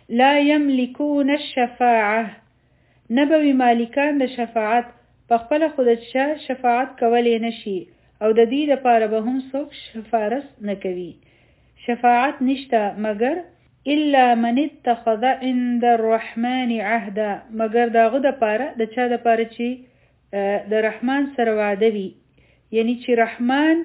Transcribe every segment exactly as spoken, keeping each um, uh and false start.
لا يملكون الشفاعة نبوي مالکان د شفاعت په خپل خود چا شفاعت کولای نشي او د دې لپاره به هم څوک شفارس نه کوي. شفاعت نشته مگر الا من اتخذ عند الرحمن عهدا مگر داغه د پاره د چا د پاره چې د رحمان سره وعده وي، یعنی چې رحمان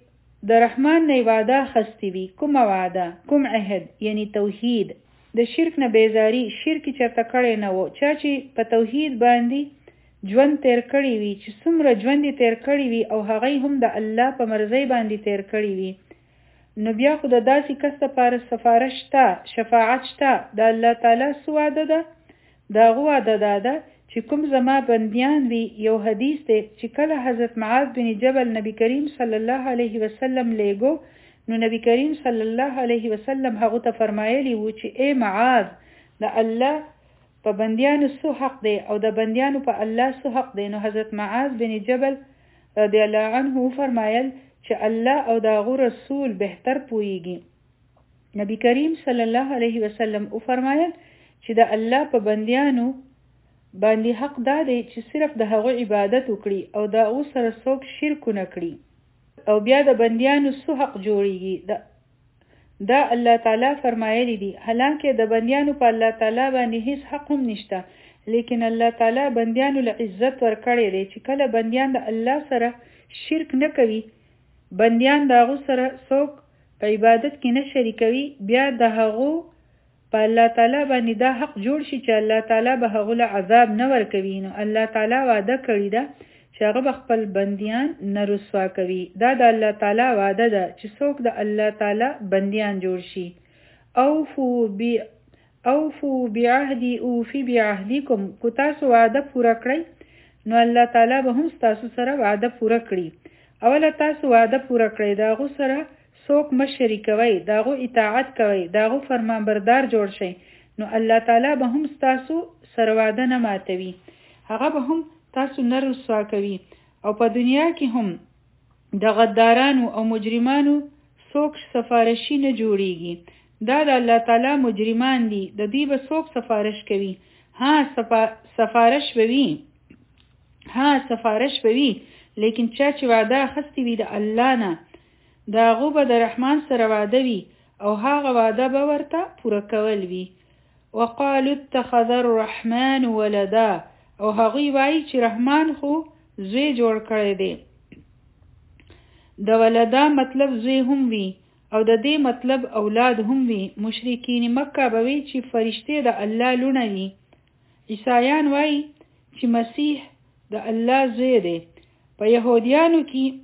د رحمان نه وعده خستی وي. کوم وعده؟ کوم عهد؟ یعنی توحید، د شرک نه بیزاری. شرک چرته کړی نه وو. چا چې په توحید باندې ژوند تیر کړی وي، چې څومره ژوند تیر کړی وي او هغه هم د الله په مرضی باندې تیر کړی وي، نو بیا خو د داسې کس لپاره سفارش شته، شفاعت شته. د الله تعالی څه وعده ده؟ د هغه وعده دا ده چې کوم زما بندیان وي. یو حدیث دی چې کله حضرت معاذ بن جبل نبی کریم صلی الله علیه وسلم لیگو، نو نبی کریم صلی الله علیه وسلم هغه ته فرمایلی وو چې اے معاذ، د الله په بندیانو څه حق دی او د بندیانو په الله څه حق دی؟ نو حضرت معاذ بن جبل رضی الله عنه فرمایل چې الله او داغو رسول بهتر پویږي. نبی کریم صلی الله علیه وسلم او فرمایل چې د الله په بندیانو باندې حق دا دی چې صرف د هغو عبادت وکړي او د هغو سره څوک شرک نه کړي. او بیا د بندیانو څه حق جوړیږي؟ دا, دا الله تعالی فرمایلی دی. حالانکه د بندیانو په الله تعالی باندې هیڅ حق هم نشته، لیکن الله تعالی بندیانو له عزت ورکړی دی چې کله بندیان د الله سره شرک نه کوي، بندیان د هغو سره څوک په عبادت کې نه شریکوي، بیا د هغو په الله تعالی باندې دا حق جوړ شي چې الله تعالی به هغو له عذاب نه ورکوي. نو الله تعالی وعده کړی ده چې هغه به خپل بندیان نه رسوا کوي. دا د الله تعالی وعده ده چې څوک د الله تعالی بندیان جوړ شي. اوفو بی اوفو بعهدی اوفی بعهدیکم، کو تاسو وعده پوره کړئ نو الله تعالی به هم تاسو سره وعده پوره کړي. اوله تاسو وعده پوره کړئ، د هغو سره څوک مه شریکوئ، د هغو اطاعت کوئ، د هغو فرمانبردار جوړ شئ، نو الله تعالی به هم تاسو سره وعده نه ماتوي، هغه به هم تاسو نه رسوا کوي. او په دنیا کې هم د غدارانو او مجرمانو څوک سفارشي نه جوړیږي. دا د الله تعالی مجرمان دي، د دې به څوک سفارش کوي؟ ها سفا... سفارش بوي ها سفارش بوي لیکن چا چې وعده اخستی وي د الله نه، د هغو به د رحمان سره وعده وي او هغه وعده به ورته پوره کول وي. وقالوا اتخذ الرحمن ولدا، او هغوی وایي چې رحمان خو زوی جوړ کړی دی. د ولدا مطلب زوی هم وي او د دې مطلب اولاد هم وي. مشرکین مکه به وي چې فرشته د الله لونه وي. عیسایان وایي چې مسیح د الله زوی دی. په یهودیانو کې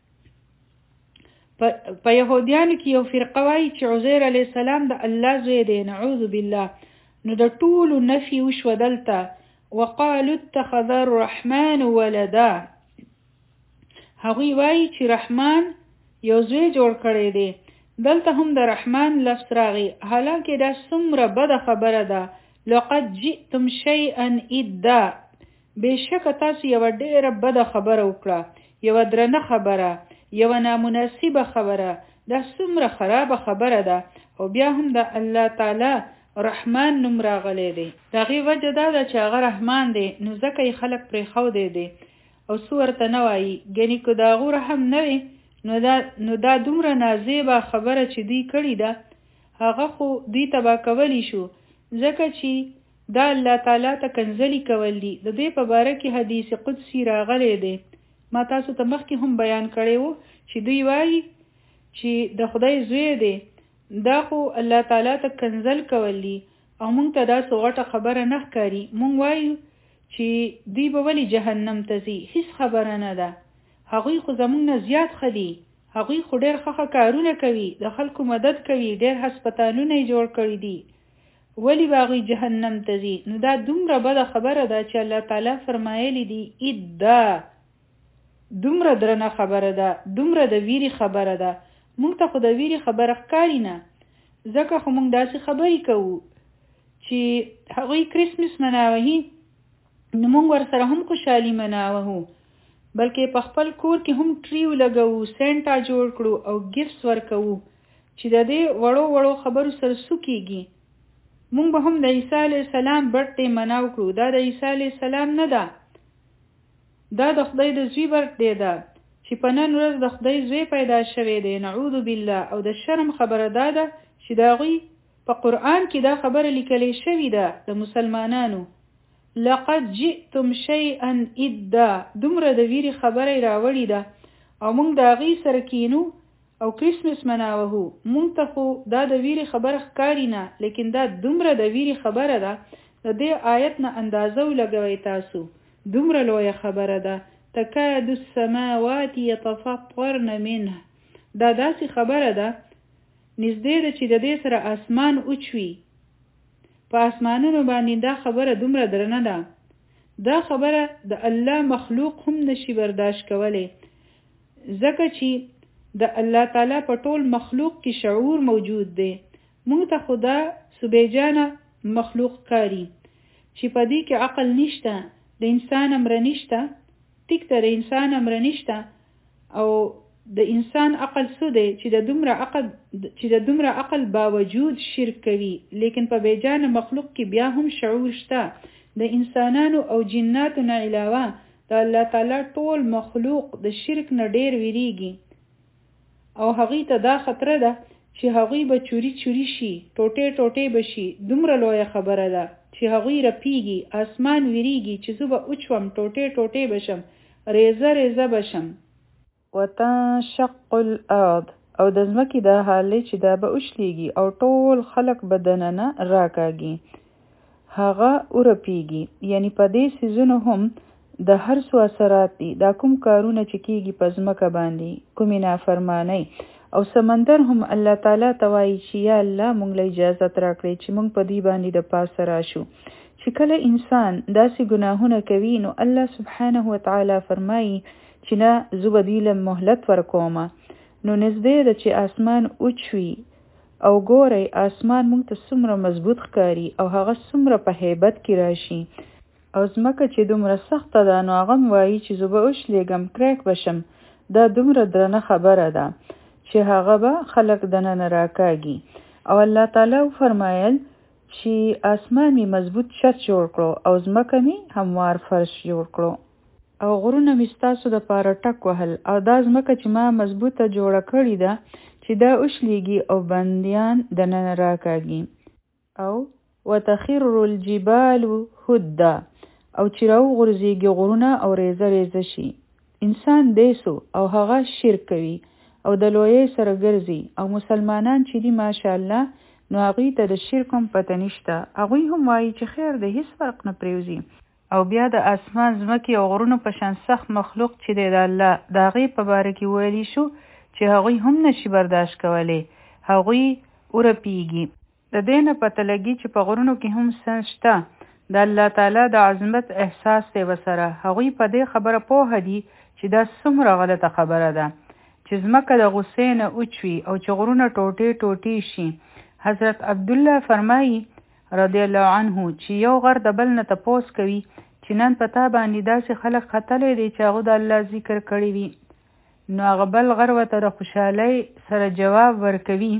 په یهودیانو کې یو فرقه وایي چې عزیر علیه السلام د الله زوی دی، نعوذ بالله. نو د ټولو نفي وشوه دلته. وقالوا اتخذ الرحمن ولدا، هغوی وایي چې رحمان یو زوی جوړ کړی دی. دلته هم د رحمان لفظ راغی، حالانکه دا څومره بده خبره ده. لقد جئتم شیئا ادا، بېشکه تاسو یوه ډېره بده خبره وکړه، یوه درنه خبره، یوه نامناسبه خبره. دا څومره خرابه خبره ده. او بیا هم د الله تعالی رحمان نوم راغلی دی. د هغې وجه دا ده چې هغه رحمان دی، نو ځکه یې خلک پرېښودی دی او څه ورته نه وایي. ګنې که د هغو رحم نه وي نو دا نو دا دومره نازیبه خبره چې دوی کړې ده، هغه خو دوی تباه کولی شو، ځکه چې دا الله تعالی ته کنځلي کول دي. د دې په باره کې حدیث قدسي راغلی دی، ما تاسو ته مخکې هم بیان کړی وو چې دوی وایي چې د خدای زوی دی. دا خو الله تعالی ته کنځل کول دي او مونږ ته دا څه غټه خبره نه ښکاري. مونږ وایو چې دوی به ولې جهنم ته ځي، هیڅ خبره نه ده. هغوی خو زمونږ نه زیات ښه دي، هغوی خو ډېر ښه کارونه کوي، د خلکو مدد کوي، ډېر هسپتالونه یې جوړ کړي دي، ولی به هغوی جهنم ته ځي؟ نو دا دومره بده خبره ده چې الله تعالی فرمایلی دي ادا، دومره درنه خبره ده، دومره د ویری خبره ده. مونږ ته خو د ویری خبره ښکاري نه، ځکه خو مونږ داسې خبرې کوو چې هغوی کرسمس مناوهي، نو مونږ ورسره هم خوشحالي مناوهو، بلکې په خپل کور کې هم ټریو لګوو، سینټا جوړ کړو او ګفټس ورکوو چې د دې وړو وړو خبرو سره څه کېږي. مونږ به هم د عیسی علیه السلام برټډے مناو کړو. دا د عیسی علیه السلام نه ده، دا د خدای د زوی برټډے ده چې په نن ورځ د خدای زوی پیدا شوی دی. نعوذ بالله. او د شرم خبره دا ده چې د هغوی په قرآن کې دا خبره لیکلې شوې ده د مسلمانانو، لقد جئتم شیئا ادا، دومره د ویری خبره راوړې ده او موږ د هغې سره کینو او کریسمس مناوهو. موږ ته خو دا د ویری خبره ښکاري نه، لیکن دا دومره د ویری خبره ده. د دې آیت نه اندازه ولګوئ تاسو، دومره لویه خبره ده. تکاد السماوات يتفطرن منه، دا داسې خبره ده نږدې ده چې د دې سره اسمان اوچوي. په اسمانونو باندې دا خبره دومره درنه ده. دا خبره د الله مخلوق هم نشي برداشت کولی، ځکه چې د الله تعالی په ټول مخلوق کې شعور موجود دی. موږ ته خدا سبحانه مخلوق کاری چې په دې کې عقل نشته، د انسان امر نشته. ټیک ته د انسان امر نشته، او د انسان عقل څه دی چې د دومره عقل چې د دومره عقل باوجود شرک کوي. لیکن په بیجانه مخلوق کې بیا هم شعور شته. د انسانانو او جناتو نه علاوه د الله تعالی ټول مخلوق د شرک نه ډیر ویریږي، او هغوی ته دا خطر ده چې هغوی به چوری چوری شي، ټوټې ټوټې بشي. دومره لویه خبره ده چې هغوی رپیږي، اسمان ویریږي چې زه به اوچوم، ټوټې ټوټې بشم، ریزه ریزه بشم. وتنشق الارض، او د ځمکې دا حال چې دا به اوچلیږي او ټول خلق به دننه راکاږي، هغه ورپیږي. یعنی په دې سیزونو هم د هر څو اثرات دي. دا کوم کارونه چې کیږي په ځمکه باندې، کومې نافرمانی، او سمندر هم الله تعالی ته وایي چې یا الله مونږ له اجازت راکړې چې مونږ په دې باندې د پاسه راشو. چې کله انسان داسې ګناهونه کوي نو الله سبحانه وتعالی فرمایي چې نه زه به دې له مهلت ورکومه. نو نږدې ده چې اسمان اوچوي او ګورئ اسمان مونږ ته څومره مضبوط ښکاري او هغه څومره په هیبت کې راشي. او ځمکه چې دومره سخته ده نو هغه وایي چې زه به اوچلېږم، کریک بشم. دا دومره درنه خبره ده چې هغه به خلق دننه راکاږي. او الله تعالی فرمایل چې اسمان می مضبوط چت جوړ کړو او ځمکه می هموار فرش جوړ کړو، او غرونه می ستاسو د پاره ټک وهل. او دا ځمکه چې ما مضبوطه جوړه کړې ده چې دا اوچلېږي او بندیان دننه راکاږي. او وتخر الجبال هدا، او چې راو غورځېږي غرونه او ریزه ریزه شي. انسان دیسو او هغه شرک کوي او د لویې سره ګرځي. او مسلمانان چې دي ماشاءالله نو هغوی ته د شرک هم پته نشته. هغوی هم وایي چې خیر دی، هیڅ فرق نه پرېوځي. او بیا د اسمان ځمکې او غرونو په شان سخت مخلوق چې دی د الله د هغې په باره کې ویلی شو چې هغوی هم نشي برداشت کولی، هغوی ورپیږي. د دې نه پته لګي چې په غرونو کې هم څه شته. د الله تعالی د عظمت احساس دی ورسره. هغوی په دې خبره پوه دي چې دا څومره غلطه خبره ده چې ځمکه د غصې نه اوچوي او چې غرونه ټوټې ټوټې شي. حضرت عبدالله فرمایي رضی الله عنه چې یو غر د بل نه تپوس کوي چې نن په تا باندې داسې خلک ختلی دی چې هغه د الله ذکر کړی وي. نو هغه بل غر ورته د خوشحالۍ سره جواب ورکوي.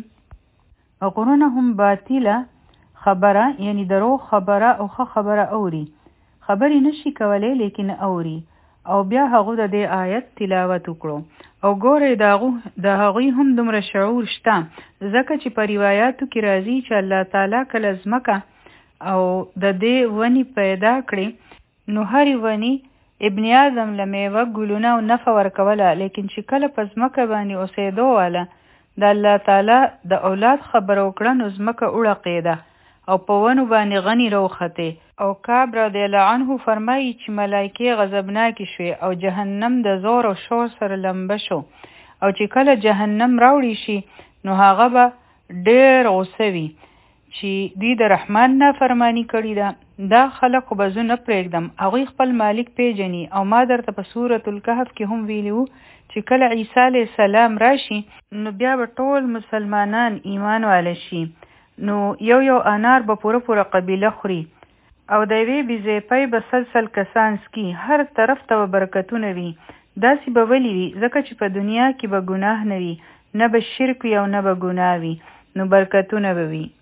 غرونه هم باطله خبره، یعنی دروغ خبره او ښه خبره اوري. خبرې نشي کولی لیکن اوري. او بیا هغه د دې آیت تلاوت وکړو. او ګورئ د هغوی هم دومره شعور شته، ځکه چې په روایاتو کې راځي چې الله تعالی کله ځمکه او د دې ونې پیدا کړې نو هرې ونې ابن آدم له میوه ګلونه او نفع ورکوله. لیکن چې کله په ځمکه باندې اوسېدو واله د الله تعالی د اولاد خبره وکړه نو ځمکه وړقېده او په ونو باندې غني راوختې. او کعب رضی الله عنه فرمایي چې ملایکې غضبناکې شوې او جهنم د زور او شور سره لمبه شو. او چې کله جهنم راوړي شي نو هغه به ډېر غوسه وي چې دوی د رحمان نافرماني کړې ده. دا خلق به زه نه پرېږدم، هغوی خپل مالک پیژني. او ما درته په سورة الکهف کې هم ویلي وو چې کله عیسی علیه السلام راشي نو بیا به ټول مسلمانان ایمان واله شي. نو یو یو انار به پوره پوره قبیله خوري او د یوې بیزیپۍ به سلسل کسان سکي. هر طرف ته به برکتونه وي. داسې به ولې وي؟ ځکه چې په دنیا کې به ګناه نه وي، نه به شرک وي او نه به ګناه وي، نو برکتونه به وي.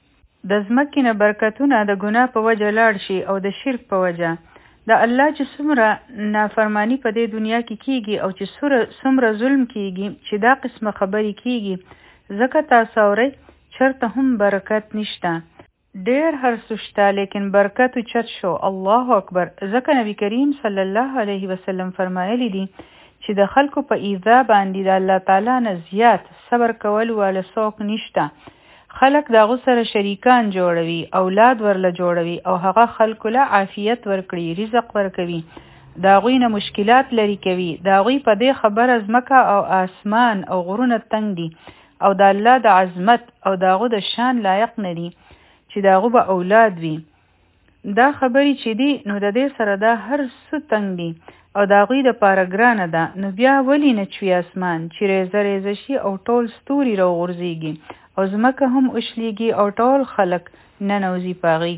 د ځمکې نه برکتونه د ګناه په وجه لاړ شي او د شرک په وجه. د الله چې څومره نافرمانی په دې دنیا کې کیږي او چې څومره ظلم کیږي چې دا قسمه خبرې کیږي ځکه تاسو اورئ چرته هم برکت نشته. ډیر هر څه شته لیکن برکت چت شو. الله اکبر. ځکه نبی کریم صلی الله علیه وسلم فرمایلی دي چې د خلکو په ایذا باندې د الله تعالی نه زیات صبر کول والا څوک نشته. خلق داغو سره شریکان جوړوي، اولاد ورله جوړوي او هغه خلکو له عافیت ورکړي، رزق ورکوي، داغوی نه مشکلات لري کوي. داغوی په دې خبره ځمکه او آسمان او غرونه تنگ دي او د الله د عظمت او داغو د شان لایق نه دي چې داغو به اولاد وي. دا خبرې چې دي نو د دې سره دا هر څه تنگ دي او داغوی د پاره ګرانه ده. نو بیا ولی نه چوي اسمان چې ریزه ریزه شي او ټول ستوري راغورځېږي او ځمکه هم وشلیږي او ټول خلق ننوځي په هغې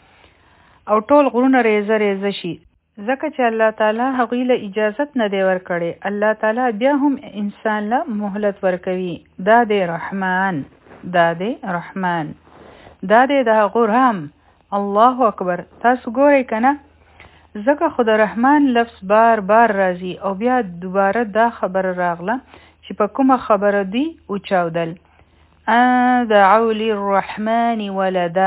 کې او ټول غرونه ریزه ریزه شي ځکه چې الله تعالی هغوی له اجازت نه دی ورکړی. الله تعالی بیا هم انسان له مهلت ورکوي. دا دی رحمان، دا دی رحمان، دا دی د هغو رحم. الله اکبر. تاسو ګورئ که نه ځکه خو د رحمان لفظ بار بار راځي او بیا دوباره دا خبره راغله چې په کومه خبره دی وچاودل ان دعوا للرحمن ولدا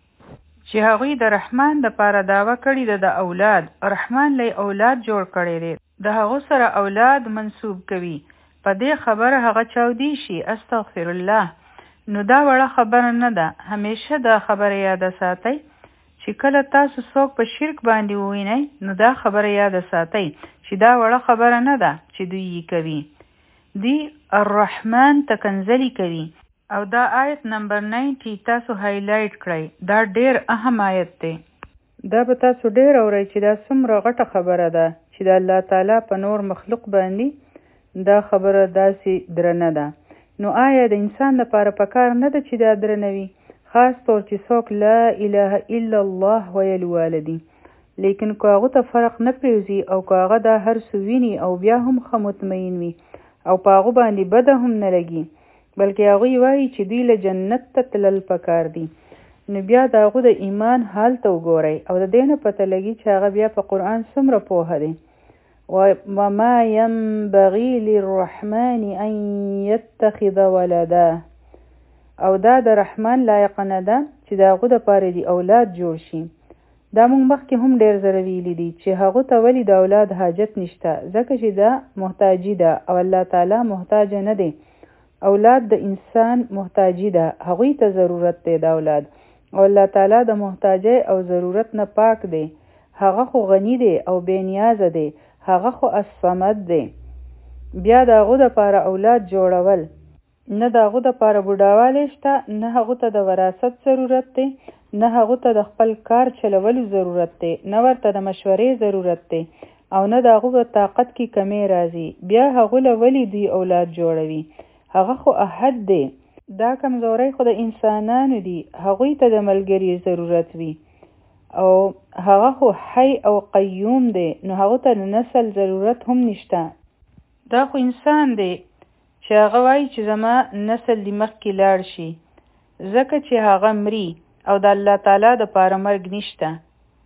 چې هغوی د رحمان د پاره دعوه کړې ده د اولاد. رحمان لی اولاد جوړ کړی دی، د هغو سره اولاد منسوب کوي. په دې خبره هغه چاودي شي. استغفر الله. نو دا وړه خبره نه ده. همیشه دا خبره یاده ساتئ چې کله تاسو څوک په شرک باندې ووینئ نو دا خبره یاده ساتئ چې دا وړه خبره نه ده چې دوی یې کوي. دی الرحمن تکنزلی کوي او دا آیت نمبر نائنٹی تاسو هایلایټ کړئ. دا ډیر اهم آیت دی. دا به تاسو ډیر اورئ چې دا څومره غټه خبره ده چې د الله تعالی په نور مخلوق باندې دا خبره داسې درنه ده. نو آیا د انسان لپاره پکار نه ده چې دا درنه وي، خاص طور چې څوک لا اله الا الله ویل والدي. لیکن که هغه ته فرق نه پریوزي او که هغه دا هر څه ویني او بیا هم ښه مطمئن وي او په هغه باندې بده هم نه لګي بلکې هغوی وایي چې دوی له جنت ته تلل پکار دي، نو بیا د هغو د ایمان حال ته وګورئ او د دې نه پته لګي چې هغه بیا په قرآن څومره پوهه دی. وما ينبغي للرحمن ان يتخذ ولدا او دا د رحمان لایق نه ده چې د هغو دپاره دي اولاد جوړ شي. دا موږ مخکې هم ډېر ځله ویلي دي چې هغو ته ولې د اولاد حاجت نشته ځکه چې دا محتاجي ده او الله تعالی محتاج نه دی. اولاد د انسان محتاجی ده، هغوی ته ضرورت دی د اولاد او الله تعالی د محتاجی او ضرورت نه پاک دی. هغه خو غنی دی او بے نیازه دی، هغه خو الصمد دی. بیا د هغو دپاره اولاد جوړول نه د هغو دپاره بوډاوالی شته، نه هغو ته د وراثت ضرورت دی، نه هغو ته د خپل کار چلولو ضرورت دی، نه ورته د مشورې ضرورت دی او نه د هغو په طاقت کې کمی راځي. بیا هغو له ولې دوی اولاد جوړوي؟ هغه خو احد دی. دا کمزوري خو د انسانانو دي، هغوی ته د ملګري ضرورت وي او هغه خو حی او قیوم دی نو هغه ته د نسل ضرورت هم نشته. دا خو انسان دی چې هغه وایي چې زما نسل د مخکې لاړ شي ځکه چې هغه مري او د الله تعالی د پاره مرګ نشته.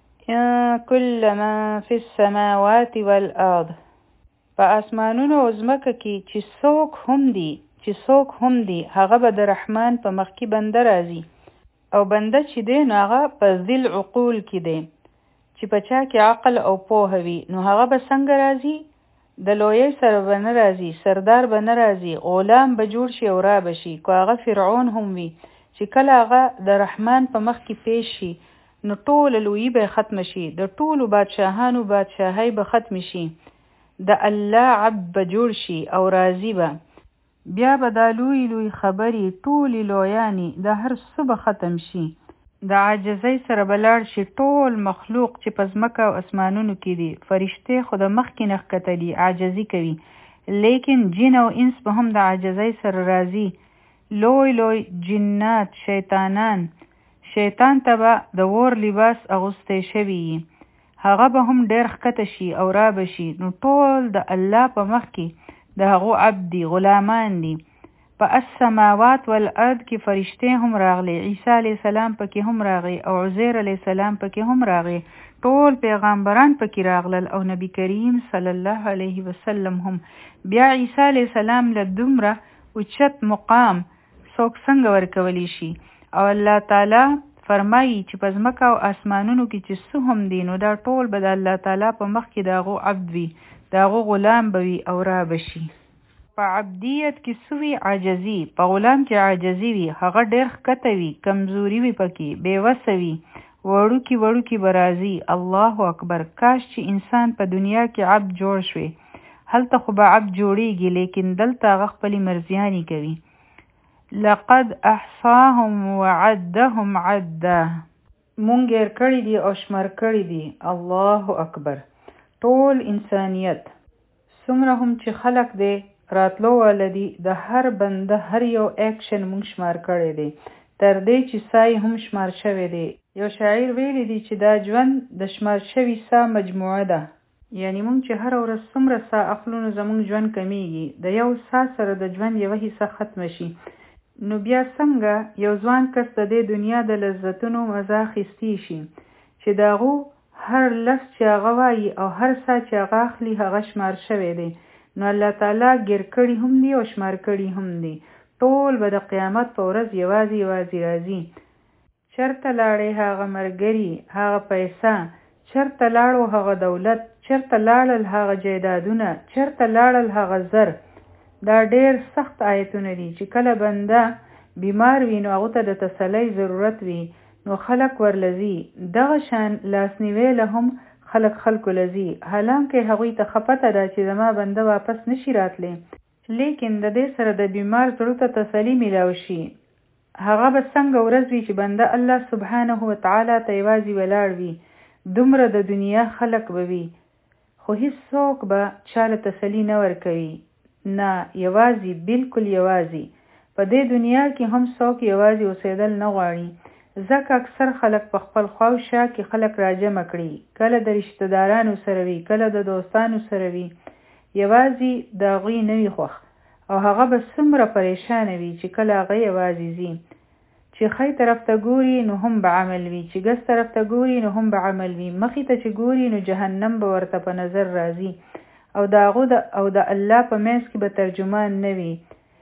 کل من فی السماوات والارض په اسمانونو او ځمکه کې چې څوک هم دي چې څوک هم دی هغه به د رحمان په مخ کې بنده راځي او بنده چې دی نو هغه په ذل عقول کې دی چې په چا کې عقل او پوهه وي نو هغه به څنګه راځي؟ د لویۍ سره به نه راځي، سردار به نه راځي، غلام به جوړ شي او را به شي. که هغه فرعون هم وي چې کله هغه د رحمان په مخ کې پیش شي نو ټول لویي به ختم شي، د ټولو بادشاهانو بادشاهۍ به ختم شي، د الله عبد به جوړ شي او راضي به. بیا به دا لوی لوی خبرې ټولې لویانې د هر څه به ختم شي. د عاجزۍ سره به لاړ شي ټول مخلوق چې په ځمکه او اسمانونو کې دي. فرشتې خو د مخکې نه ښکته دي، عاجزي کوي، لیکن جن او انس به هم د عاجزۍ سره راځي. لوی لوی جنات، شیطانان، شیطان ته به د اور لباس اغوستی شوي وي، هغه به هم ډېر ښکته شي او را به شي. نو ټول د الله په مخ کې د هغو عبد دي، غلامان دي. په السماوات والارض کې فرشته هم راغلي، عیسی علیه السلام پکې هم راغی او عزیر علیه السلام پکې هم راغی، ټول پیغمبران پکې راغلل او نبی کریم صلی الله علیه وسلم هم. بیا عیسی علیه السلام له دومره اوچت مقام څوک څنګه ورکولی شي؟ او الله تعالی فرمایي چې په ځمکه او اسمانونو کې چې څه هم دي نو دا ټول به د الله تعالی په مخ کې د هغو عبد وي، د هغو غلام به وي او را بشي. په عبدیت کې سوي عاجزي، په غلام کې عاجزي وي، هغه ډېر ښکته وي، کمزوري وي پکې، بېوسه وي، وړوکي وړوکي به راځي. الله اکبر. کاش چې انسان په دنیا کې عبد جوړ شوی، هلته خو به عبد جوړیږي، لیکن دلته هغه خپلې مرزیانې کوي. لقد احصاهم وعدهم عدا. مونږ ګیر کړي دي او شمار کړي دي. الله اکبر. ټول انسانیت څومره هم چې خلق دی راتلو والدي د هر بنده هر یو اکشن مونږ شمار کړی دی، تر دې چې سای هم شمار شوی دی. یو شاعر ویلی دی چې دا ژوند د شمار شوي سا مجموعه ده، یعنی مونږ چې هر ورځ څومره سا اخلو نو زمونږ ژوند کمیږي، د یو سا سره د ژوند یوه حصه ختمه شي. نو بیا څنګه یو ځوان کس د دې دنیا د لذتونو مزه اخیستی شي چې د هغو هر لفظ چې هغه وایي او هر سا چې هغه اخلي هغه شمار شوی دی. نو الله تعالی ګیر کړي هم دي او شمار کړي هم دي. ټول به د قیامت په ورځ یوازې یوازې راځي. چرته لاړې هغه ملګري، هغه پیسه، چرته لاړو هغه دولت، چرته لاړل هغه جایدادونه، چرته لاړل هغه زر. دا ډېر سخت آیتونه دي چې کله بنده بیمار وي نو هغه ته د تسلی ضرورت وي نو خلق ورلزي. دغه شان لاسنیوی له هم خلق خلکو لزي، حالانکه هغوی ته خپته ده چې زما بنده واپس نشي راتلی، لیکن د دې سره د بیمار زړه ته تسلی میلاو شي. هغه به څنګه ورځ وي چې بنده الله سبحانه وتعالی ته یوازې ولاړ وي. دومره د دنیا خلق به وي خو هیڅوک به چاله تسلی نه ورکوي. نه، یوازې، بالکل یوازې. په دې دنیا کې هم څوک یوازې اوسېدل نه غواړي، ځکه اکثر خلک په خپل خواوشا کې خلک راجمع کړي، کله د رشته دارانو سره وي، کله د دوستانو سره وي، یوازې د هغوی نه وي خوښ او هغه به څومره پریشانه وي چې کله هغه یوازې ځي. چې ښی طرف ته ګوري نو هم به عمل وي، چې ګس طرف ته ګوري نو هم به عمل وي، مخې ته چې ګوري نو جهنم به ورته په نظر راځي او د هغو او د الله په منځ کې به ترجمان نه وي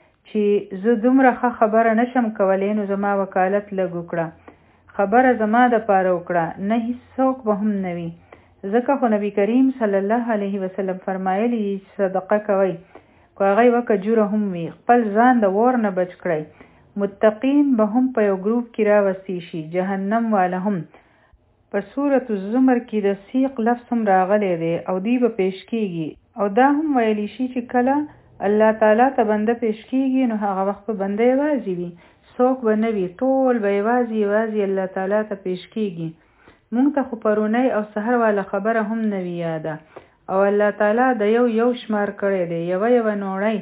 چې زه دومره ښه خبره نشم کولی نو زما وکالت لږ وکړه، خبره زما دپاره وکړه. نه، هیڅوک به هم نه وي. ځکه خو نبي کریم صلی الله علیه وسلم فرمایلی دي چې صدقه کوئ که هغه یوه کجوره هم وي، خپل ځان د اور نه بچ کړئ. متقین به هم په یو ګروپ کې راوستی شي، جهنم والا هم. په سورة الزمر کې د سیق لفظ هم راغلی دی او دی به پیش کیږي او دا هم ویلی شي چې کله الله تعالی ته بنده پیش کیږي نو هغه وخت به بنده یوازې وي، څوک به نه وي، ټول به یوازې یوازې الله تعالی ته پیش کیږي. مونږ ته خو پرونی او سحر والا خبره هم نه وي یاده او الله تعالی د یو یو شمار کړی دی، یوه یوه نوړی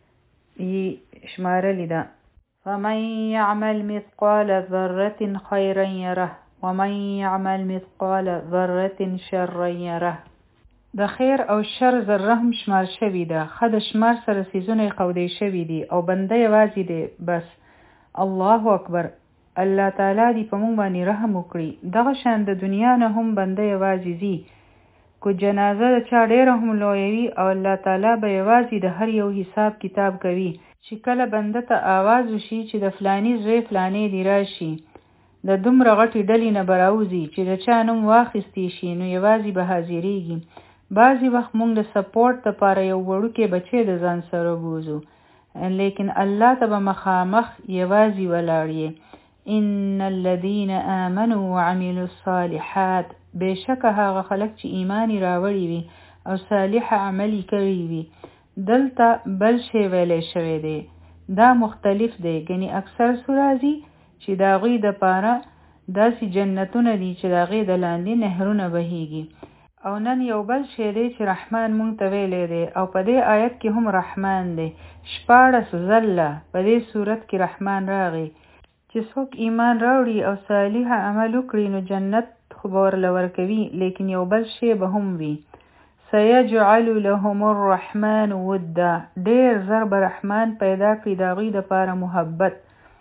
یې شمارلی ده. فمن یعمل مثقال ذرة خیرا یره ومن یعمل مثقال ذرة شرا یره. د خیر او شر ذره هم شمار شوي ده، ښه د شمار سره څیزونه یې قودی شوي دي او بنده یوازې دی بس. الله اکبر. الله تعالی دې په موږ باندې رحم وکړي. دغه شان د دنیا نه هم بنده یوازې ځي، کو جنازه د چا ډېره هم لویه وي او الله تعالی به یوازې د هر یو حساب کتاب کوي. چې کله بنده ته آواز وشي چې د فلاني زوی فلانې دې راشي، د دومره غټې ډلې نه به راوځي چې د چا نوم واخیستی شي نو یوازې به حاضرېږي. بعضې وخت موږ د سپورټ دپاره یو وړوکی بچی د ځان سره بوزو، لیکن الله ته به مخامخ یوازې ولاړ یې. ان الذين آمنوا وعملوا الصالحات. بېشکه هغه خلک چې ایمان یې راوړی وي او صالح عمل کوي وي. دلته بل شی ویلی شوی دی، دا مختلف دی، ګنې اکثر څو راځي چې د هغوی دپاره داسې جنتونه دي چې د هغې د لاندې نهرونه بهیږي. او نن یو بل شی دی چې رحمان مونږ ته ویلی دی او په دې آیت کې هم رحمان دی. شپاړس ځله په دې صورت کې رحمان راغی چې څوک ایمان راوړي او صالح عمل وکړي نو جنت خو به ورله ورکوي، لیکن یو بل شی به هم وي. سيجعل لهم الرحمن ودا ډیر زر به رحمان پیدا کړي د هغوی دپاره محبت.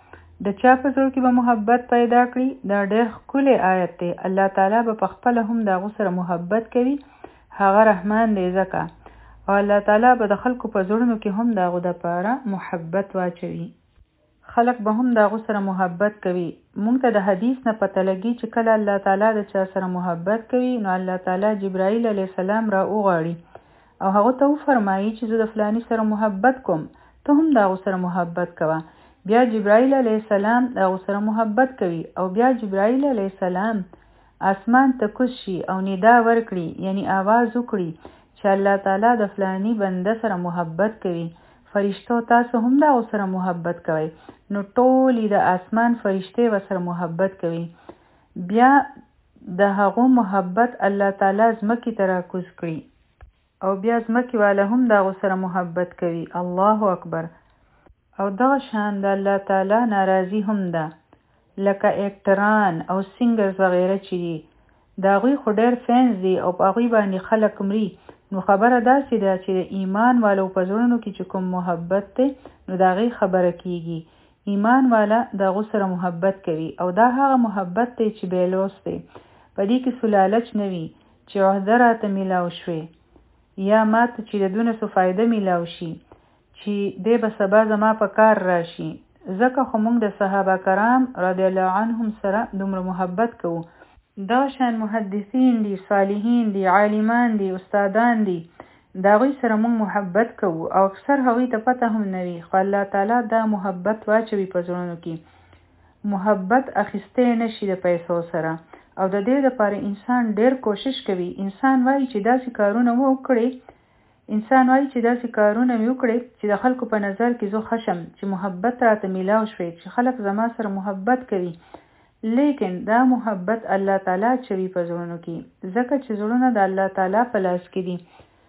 د چا په زړه کې به محبت پیدا کړي دا ډیر ښکلی آیت دی. الله تعالی به پخپله هم د هغو سره محبت کوي، هغه رحمان دی ځکه. او الله تعالی به د خلکو په زړونو کې هم د هغو دپاره محبت واچوي، خلک به هم د هغو سره محبت کوي. مونږ ته د حدیث نه پته لګي چې کله الله تعالی د چا سره محبت کوي نو الله تعالی جبرائیل علیه السلام را وغواړي او هغه ته وفرمایي چې زه د فلاني سره محبت کوم، ته هم د هغو سره محبت کوه. بیا جبرائیل علیه السلام د هغو سره محبت کوي او بیا جبرائیل علیه السلام اسمان ته کوز شي او ندا ورکړي، یعنی آواز وکړي چې الله تعالی د فلانی بنده سره محبت کوي، فرشتو تاسو هم د هغو سره محبت کوئ. نو ټولې د آسمان فرشتې ورسره محبت کوي. بیا د هغو محبت الله تعالی ځمکې ته راکوز کړي او بیا ځمکې والا هم د هغو سره محبت کوي. الله اکبر. او دغه شان د الله تعالی ناراضي هم ده، لکه اکټران او سینګرز وغیره چې دي د هغوی خو ډېر فینز دي او په هغوی باندې خلک مري. نو خبره داسې ده چې د ایمان والو په زړونو کې چې کوم محبت دی نو د هغې خبره کیږي. ایمان والا د هغو سره محبت کوي او دا هغه محبت دی چې بیلوس دی، په دې کې څه لالچ نه وي چې عهده راته میلاو شوې یا ماته چې د دونه څه فایده میلاو شي چې دی به سبا زما په کار راشي. ځکه خو موږ د صحابه کرام رضی الله عنهم سره دومره محبت کوو. دا شان محدثین دي، صالحین دي، عالمان دي، استادان دي، د هغوی سره موږ محبت کوو او اکثر هغوی ته پته هم نه وي، خو الله تعالی دا محبت واچوي په زړونو کې. محبت اخیستی نشي د پیسو سره او د دې لپاره انسان ډیر کوشش کوي. انسان وایي چې داسې کارونه وکړي انسان وایي چې داسې کارونه مې وکړي چې د خلکو په نظر کې زه خشم چې محبت راته میلاو شوی، چې خلک زما سره محبت کوي. لیکن دا محبت الله تعالی چوي په زړونو کې، ځکه چې زړونه د الله تعالی په لاس کې دي.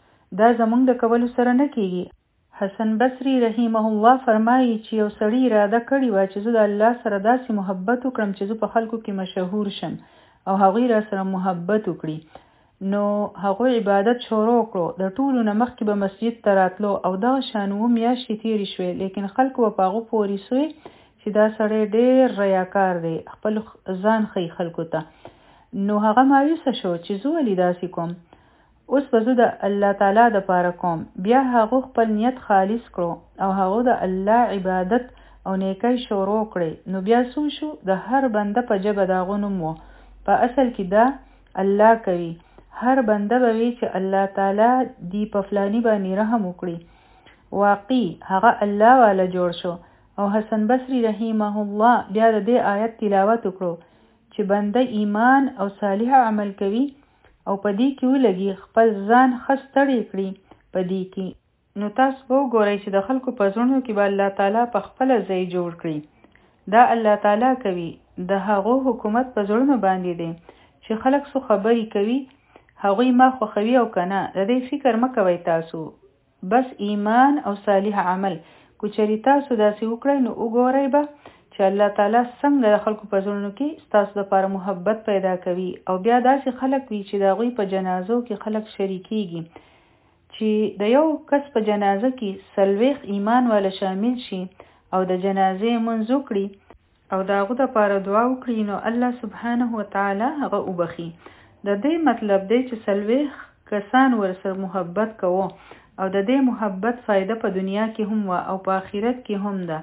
دا زمونږ د کولو سره نه کیږي. حسن بصری رحمه الله فرمایي چې یو سړی اراده کړې وه چې زه د الله سره داسې محبت وکړم چې زه په خلکو کې مشهور شم او هغوی را سره محبت وکړي. نو هغوی عبادت شروع کړو، د ټولو نه مخکې به مسجد ته راتلو او دغه شان اووه میاشتې تېرې شوې، لیکن خلکو به په هغو پورې سوی چې دا سړی ډېر ریاکار دی، خپل ځان ښیي خلکو ته. نو هغه مایوسه شو چې زه ولې داسې کوم، اوس به زه د الله تعالی دپاره کوم. بیا هغو خپل نیت خالص کړو او هغو د الله عبادت او نیکۍ شروع کړې. نو بیا څه شو، د هر بنده په ژبه د هغو نوم و. په اصل کې دا الله کوي، هر بنده به وی چې الله تعالی دی په فلانی باندې رحم وکړي. واقعي هغه الله والا جوړ شو. او حسن بصری رحمه الله بیا د دې آیت تلاوت وکړو چې بنده ایمان او صالح عمل کوي او په دې کې ولګي خپل ځان ښه ستړی کړي په دې کې. نو تاسو به وګورئ چې د خلکو په زړونو کې به الله تعالی په خپله ځای جوړ کړي. دا الله تعالی کوي. د هغو حکومت په زړونو باندې دی چې خلک څو خبرې کوي هغوی ما خوښوي او که نه، د دې فکر مه کوئ تاسو، بس ایمان او صالح عمل. که چېرې تاسو داسې وکړئ نو وګورئ به چې الله تعالی څنګه د خلکو په زړونو کې ستاسو دپاره محبت پیدا کوي. او بیا داسې خلک وي چې د هغوی په جنازو کې خلک شریکیږي، چې د یو کس په جنازه کې څلوېښت ایمان والا شامل شي او د جنازې لمونځ وکړي او د هغو دپاره دعا وکړي، نو الله سبحانه وتعالی هغه وبخي. د دې مطلب دی چې څلوېښت کسان ورسره محبت کوو او د دې محبت فایده په دنیا کې هم وه او په آخرت کې هم ده.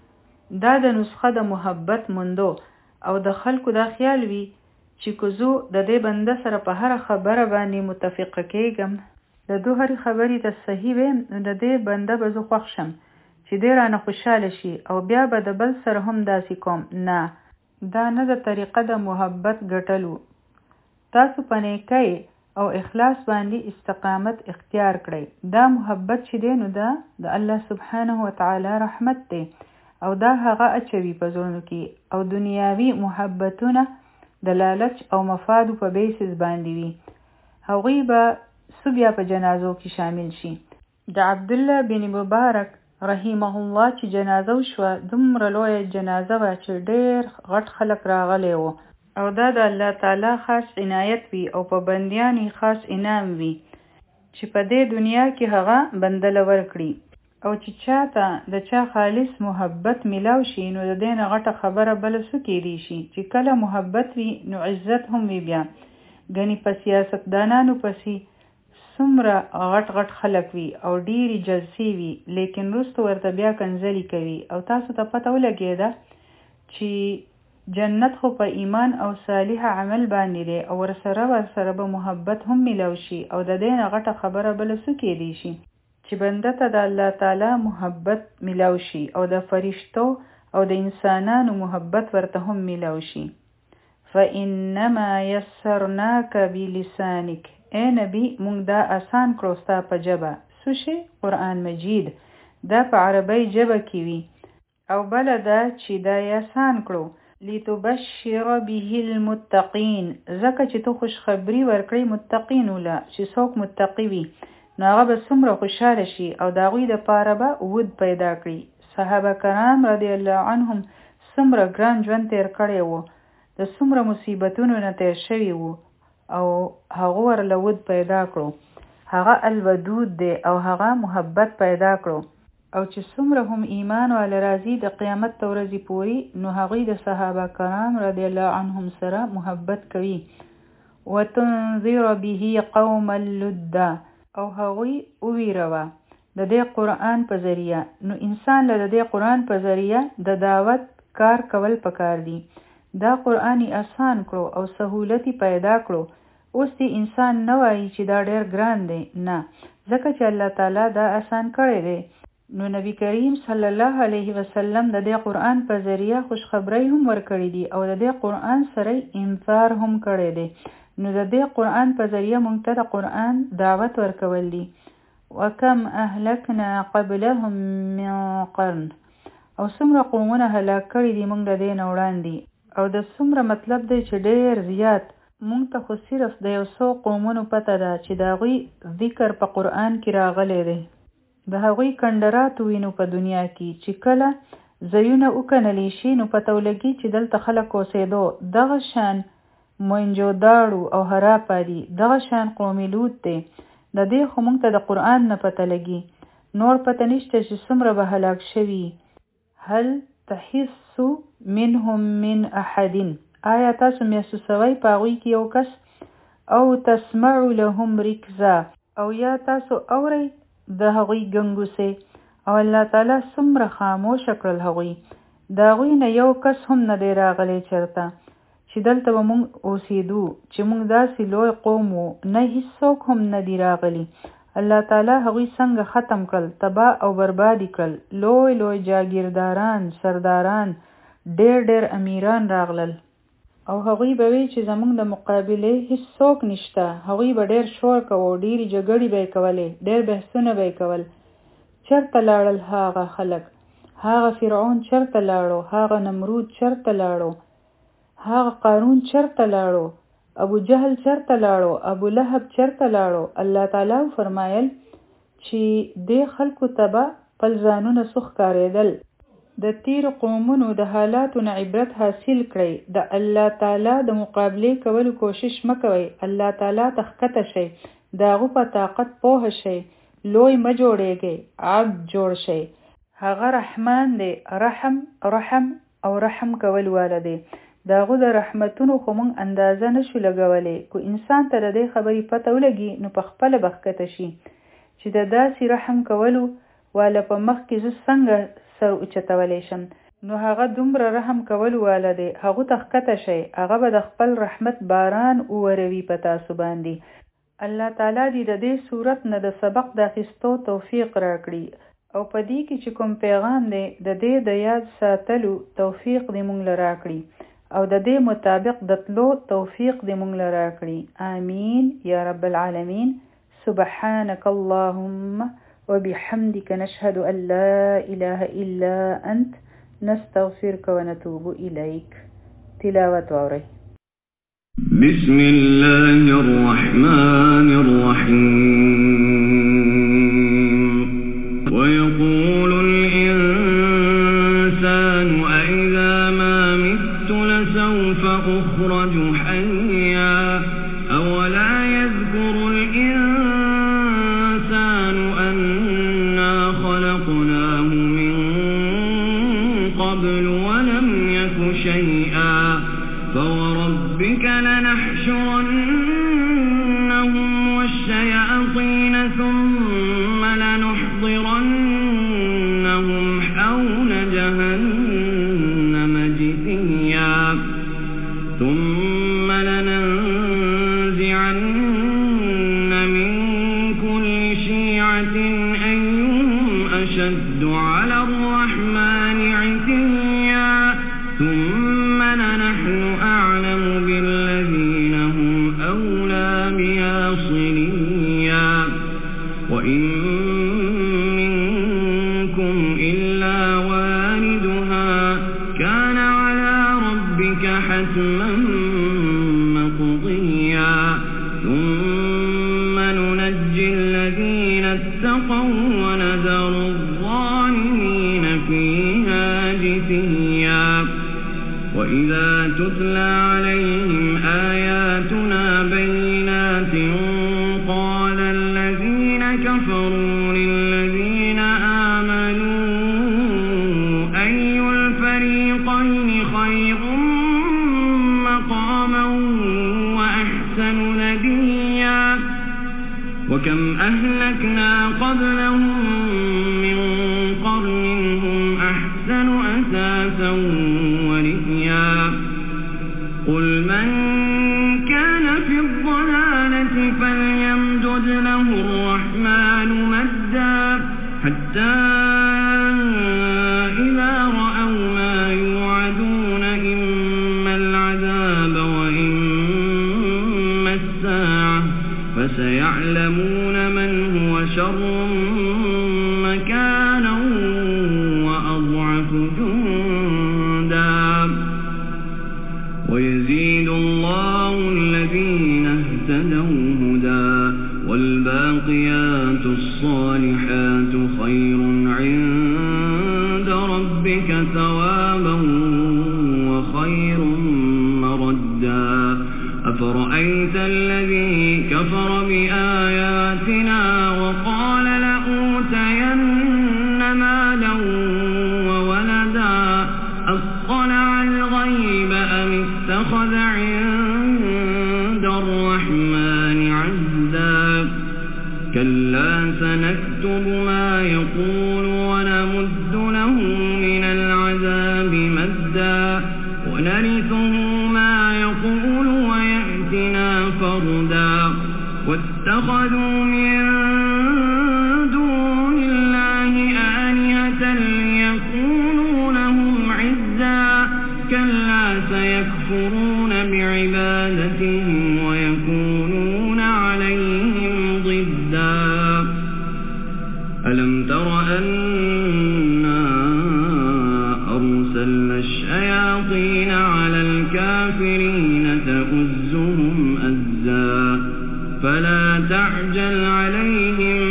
دا د نسخه د محبت موندو او د خلکو دا خیال وي چې که زه د دې بنده سره په هره خبره باندې متفقه کېږم، د دو هرې خبرې ته صحیح ویم، نو د دې بنده به زه خوښ شم چې دی رانه خوشحاله شي او بیا به د بل سره هم داسې کوم. نه، دا نه د طریقه د محبت ګټلو. تاسو په نیکۍ او اخلاص باندې استقامت اختیار کړئ. دا محبت چې دی نو دا د الله سبحانه وتعالی رحمت دی او دا هغه اچوي په زړونو کې. او دنیاوي محبتونه د لالچ او مفادو په بیسس باندې وي، هغوی به څه بیا په جنازو کې شامل شي. د عبدالله بن مبارک رحمه الله چې جنازه وشوه، دومره لویه جنازه وه چې ډېر غټ خلک راغلی وو او دا د الله تعالی خاص عنایت وي او په بندیان خاص انعام وي. چې په دې دنیا کې هغه بندل ورکړي او چې چاته د چا خالص محبت ملاو شي نو د دې نه غټه خبره بل څه کېدی شي چې کله محبت وي نو عزت هم وي بیا ګنې په سیاستدانانو پسې څومره غټ غټ خلک وي او ډېرې جلسې وي لیکن وروسته ورته بیا کنځلې کوي او تاسو ته پته ولګېده چې جنت خو په ایمان او صالح عمل باندې دی او ورسره ورسره به محبت هم ملاو شي او د دې نه غټه خبره بل څه کېدی شي چې بنده ته د الله تعالی محبت ملاو شي او د فرشتو او د انسانانو محبت ورته هم ملاو شي فإنما يسرناك بلسانك اے نبی مونږ دا آسان کړو ستا په ژبه څه شی قرآن مجید دا په عربی ژبه کې وي او بله دا چې دا یې آسان کړو لتبشر به المتقین ځکه چې ته خوشخبري ورکړې متقینو له چې څوک متقي وي نو هغه به څومره خوشحاله شي او د هغوی دپاره به ود پیدا کړي صحابه کرام رضی الله عنهم څومره ګران ژوند تیر کړی و د څومره مصیبتونو نه تیر شوي وو او هغه ورله ود پیدا کړو هغه الودود دی او هغه محبت پیدا کړو او چې څومره هم ایمان والا راځي د قیامت ته ورځې پورې نو هغوی د صحابه کرام رضی الله عنهم سره محبت کوي وتنذر به قوما لدا او هغوی وویروه د دې قرآن په ذریعه نو انسان له د دې قرآن په ذریعه د دعوت کار کول پکار دي دا قرآن آسان کړو او سهولت پیدا کړو اوس دې انسان نه وایي چې دا ډېر ګران دی نه ځکه چې الله تعالی دا آسان کړی دی نو نبی کریم صلی الله علیه وسلم د دې قرآن په ذریعه خوشخبری هم ورکړي دي او د دې قرآن سره انذار هم کړی دی نو د دې قرآن په ذریعه مونږ ته د قرآن دعوت ورکول دي وکم اهلکنا قبلهم من قرن او څومره قومونه هلاک کړي دي مونږ د دې نه وړاندې او د څومره مطلب دی چې ډېر زیات مونږ ته خو صرف د یو څو قومونو پته ده چې د هغوی ذکر په قرآن کې راغلی دی د هغوی کندراتو وینو په دنیا کې چې کله ځایونه وکنلی شي نو پته ولګي چې دلته خلک اوسېدو دغه شان موینجو داړو او هراپا دي دغه شان قومي لوط دی د دې خو مونږ ته د قرآن نه پته لګي نور پته نشته چې څومره به هلاک شوي هل تحس منهم من احد آیا تاسو محسوسوئ په هغوی کې یو کس او تسمع لهم رکزا او یا تاسو اورئ د هغوی ګنګوسې او الله تعالی څومره خاموشه کړل هغوی د هغوی نه یو کس هم نه دی راغلی چېرته چې دلته به مونږ اوسېدو چې مونږ داسې لوی قوم وو نه هېڅوک هم نه دی راغلی الله تعالی هغوی څنګه ختم کړل تباه او بربادي کړل لوی لوی جاګیرداران سرداران ډېر ډېر امیران راغلل او هغوی به وی چې زمونږ د مقابلې هېڅوک نشته هغوی به ډېر شور کوو ډېرې جګړې به یې کولې ډېر بحثونه به یې کول چېرته لاړل هغه خلک هغه فرعون چېرته لاړو هغه نمرود چېرته لاړو هغه قارون چېرته لاړو ابو جهل چېرته لاړو ابو لهب چېرته لاړو الله تعالی فرمایل چې دې خلکو ته به خپل ځانونه څه ښکارېدل د تیر قومونو د حالاتو نه عبرت حاصل کړئ د الله تعالی د مقابلې کولو کوشش مه کوئ الله تعالی ته ښکته شئ د هغو په طاقت پوه شئ لوی مه جوړېږئ عبد جوړ شئ هغه رحمان دی رحم رحم او رحم کول والا دی د هغو د رحمتونو خو موږ اندازه نشو لګولی کو انسان ته د دې خبرې پته ولګي نو په خپله به ښکته شي چې د داسې رحم کولو والا په مخ کې زه څنګه سر اوچتولی شم نو هغه دومره رحم کولو والا دی هغو ته ښکته شئ هغه به د خپل رحمت باران ووروي په تاسو باندې الله تعالی دې د دې صورت نه د سبق د اخیستو توفیق راکړي او په دې کې چې کوم پیغام دی د دې د یاد ساتلو توفیق دې موږ له راکړي او د دې مطابق د تلو توفیق دې موږ له راکړي آمین یا رب العالمین سبحانك اللهم وبحمدك نشهد أن لا إله إلا أنت نستغفرك ونتوب إليك تلاوة ووري بسم الله الرحمن الرحيم ويقول الإنسان أإذا ما مت لسوف أخرج حيا أولا يذكر الإنسان لنحشرنهم والشياطين ثم لنحضرنهم حول جهنم جثيا ثم لننزعن من كل شيعة أيهم أشد على الرحمن عتيا ثم لنحن أعلم بالذين هم أولى بها صليا وإن منكم إلا واردها كان على ربك حتما مقضيا ثم ننجي الذين اتقوا ونذر الظالمين فيها جثيا وإذا تتلى عليهم آياتنا بينات قال الذين كفروا للذين آمنوا أي الفريقين خير مقاما وأحسن نديا وكم أهلكنا قبلهم من قرن هم أحسن أثاثا ورئيا قل من كان في الضلالة فليمدد له الرحمن مدا حتى إذا رأوا ما يوعدون إما العذاب وإما الساعة فسيعلمون من هو شر مكانا وأضعف جندا ويزيد الله الذين اهتدوا هدى والباقيات الصالحات خير عند ربك ثوابا وخير مردا أفرأيت الذي كفر بآياتنا وقال لأوتين مالا وولدا أطلع الغيب أم اتخذ عند الرحمن عهدا كلا سنكتب ما يقول ونمد له من العذاب مدا ونرثه ما يقول ويأتنا فردا واتخذوا من دون الله آلهة ليكونوا لهم عزا كلا سيكفرون بعبادتهم ويكونون عليهم ضدا ألم تر أنا أرسلنا الشياطين على الكافرين تؤزهم أزا فلا تعجل عليهم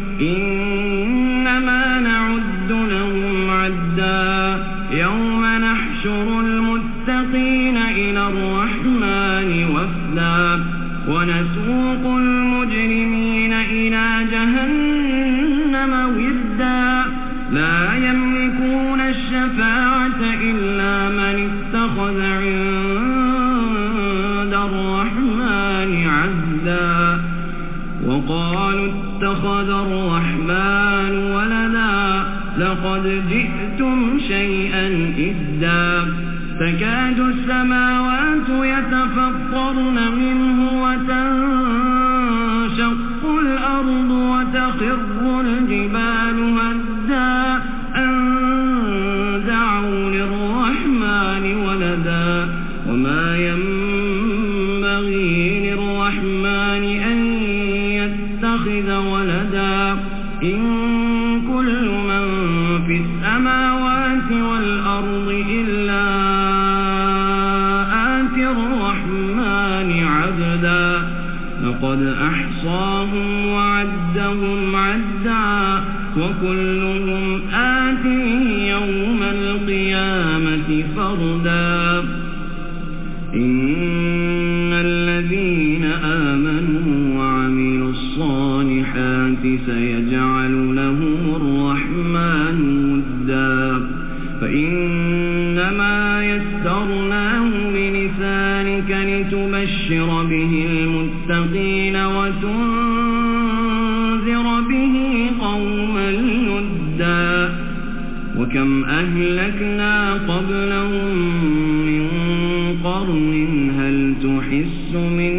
إنما نعد لهم عدا يوم نحشر المتقين إلى الرحمن وفدا ونسوق المجرمين إلى جهنم وردا لا يملكون الشفاعة إلا من اتخذ عند الرحمن عهدا وقالوا اتخذ الرحمن ولدا لقد جئتم شيئا إدا تكاد السماوات يتفطرن منه وتنشق الأرض وتخر الجبال هدا أن دعوا للرحمن ولدا وما ينبغي للرحمن أن يتخذ ولدا إن كل من في السماوات والأرض إلا آتي الرحمن عبدا لقد أحصاهم وعدهم عدا وكلهم آتيه يوم القيامة فردا إن الذين آمنوا وعملوا الصالحات سيجعل لهم الرحمن ودا فإنما يسرناه بلسانك لتبشر به المتقين وتنذر به قوما لدا وكم أهلكنا قبلهم من قرن هل تحس من